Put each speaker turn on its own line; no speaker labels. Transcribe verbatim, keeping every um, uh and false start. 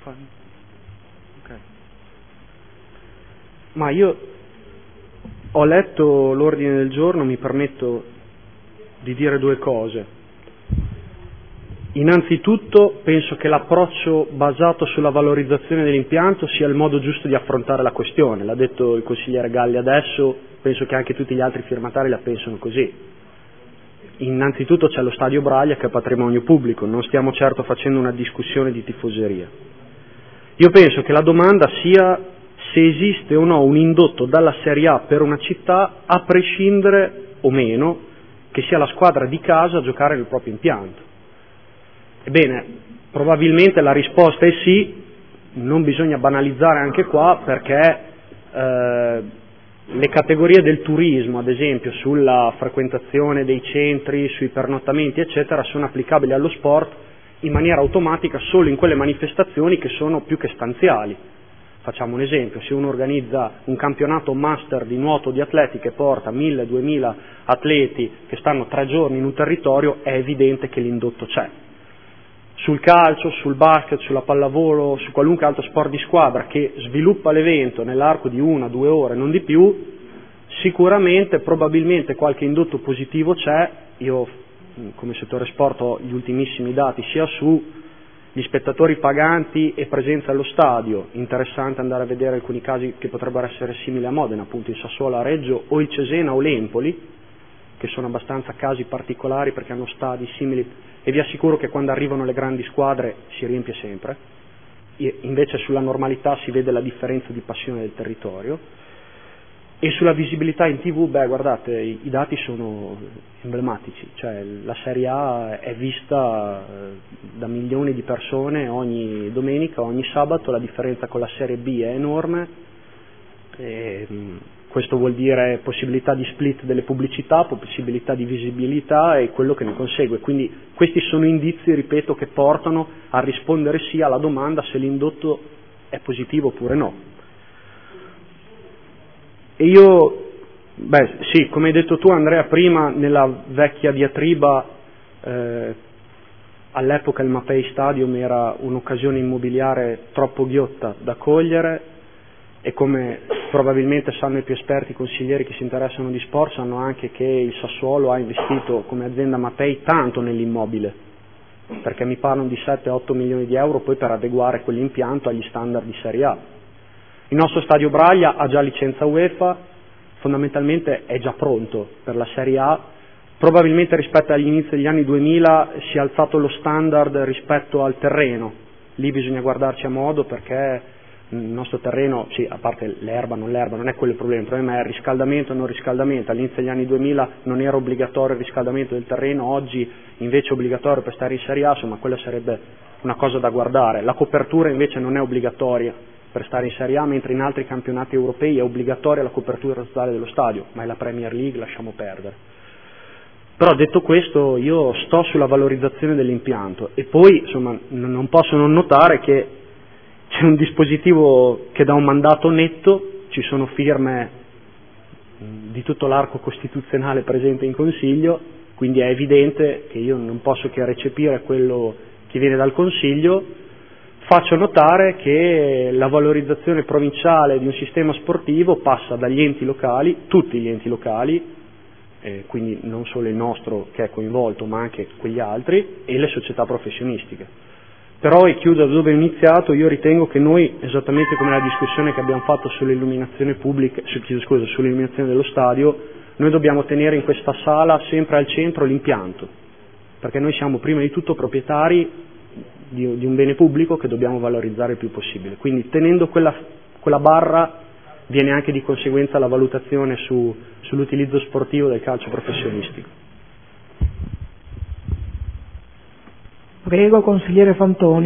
Okay. Ma io ho letto l'ordine del giorno, mi permetto di dire due cose. Innanzitutto penso che l'approccio basato sulla valorizzazione dell'impianto sia il modo giusto di affrontare la questione. L'ha detto il consigliere Galli adesso, penso che anche tutti gli altri firmatari la pensano così. Innanzitutto c'è lo Stadio Braglia che è patrimonio pubblico, non stiamo certo facendo una discussione di tifoseria. Io penso che la domanda sia se esiste o no un indotto dalla Serie A per una città, a prescindere o meno che sia la squadra di casa a giocare nel proprio impianto. Ebbene, probabilmente la risposta è sì, non bisogna banalizzare anche qua perché eh, le categorie del turismo, ad esempio, sulla frequentazione dei centri, sui pernottamenti, eccetera, sono applicabili allo sport in maniera automatica solo in quelle manifestazioni che sono più che stanziali. Facciamo un esempio, se uno organizza un campionato master di nuoto o di atletica e porta mille duemila atleti che stanno tre giorni in un territorio, è evidente che l'indotto c'è. Sul calcio, sul basket, sulla pallavolo, su qualunque altro sport di squadra che sviluppa l'evento nell'arco di una, due ore, non di più, sicuramente, probabilmente qualche indotto positivo c'è. Io come settore sport ho gli ultimissimi dati sia su gli spettatori paganti e presenza allo stadio. Interessante andare a vedere alcuni casi che potrebbero essere simili a Modena, appunto il Sassuolo a Reggio o il Cesena o l'Empoli, che sono abbastanza casi particolari perché hanno stadi simili, e vi assicuro che quando arrivano le grandi squadre si riempie sempre. E invece sulla normalità si vede la differenza di passione del territorio. E sulla visibilità in tv, beh guardate, i, i dati sono emblematici, cioè la Serie A è vista da milioni di persone ogni domenica, ogni sabato, la differenza con la Serie B è enorme, e questo vuol dire possibilità di split delle pubblicità, possibilità di visibilità e quello che ne consegue, quindi questi sono indizi, ripeto, che portano a rispondere sì alla domanda se l'indotto è positivo oppure no. E io, beh sì, come hai detto tu Andrea prima, nella vecchia diatriba, eh, all'epoca il Mapei Stadium era un'occasione immobiliare troppo ghiotta da cogliere e come probabilmente sanno i più esperti consiglieri che si interessano di sport, sanno anche che il Sassuolo ha investito come azienda Mapei tanto nell'immobile, perché mi parlano di sette otto milioni di euro poi per adeguare quell'impianto agli standard di Serie A. Il nostro Stadio Braglia ha già licenza UEFA, fondamentalmente è già pronto per la Serie A, probabilmente rispetto agli inizi degli anni duemila si è alzato lo standard rispetto al terreno, lì bisogna guardarci a modo perché il nostro terreno, sì, a parte l'erba, non l'erba, non è quello il problema, il problema è il riscaldamento e non riscaldamento. All'inizio degli anni duemila non era obbligatorio il riscaldamento del terreno, oggi invece è obbligatorio per stare in Serie A, insomma quella sarebbe una cosa da guardare. La copertura invece non è obbligatoria per stare in Serie A, mentre in altri campionati europei è obbligatoria la copertura totale dello stadio, ma è la Premier League, lasciamo perdere. Però detto questo io sto sulla valorizzazione dell'impianto e poi insomma non posso non notare che c'è un dispositivo che dà un mandato netto, ci sono firme di tutto l'arco costituzionale presente in Consiglio, quindi è evidente che io non posso che recepire quello che viene dal Consiglio. Faccio notare che la valorizzazione provinciale di un sistema sportivo passa dagli enti locali, tutti gli enti locali, eh, quindi non solo il nostro che è coinvolto ma anche quegli altri, e le società professionistiche. Però, e chiudo da dove ho iniziato, io ritengo che noi, esattamente come la discussione che abbiamo fatto sull'illuminazione pubblica, su, scusa, sull'illuminazione dello stadio, noi dobbiamo tenere in questa sala sempre al centro l'impianto, perché noi siamo prima di tutto proprietari di, di un bene pubblico che dobbiamo valorizzare il più possibile. Quindi tenendo quella, quella barra viene anche di conseguenza la valutazione su, sull'utilizzo sportivo del calcio professionistico.
Prego, consigliere Fantoni.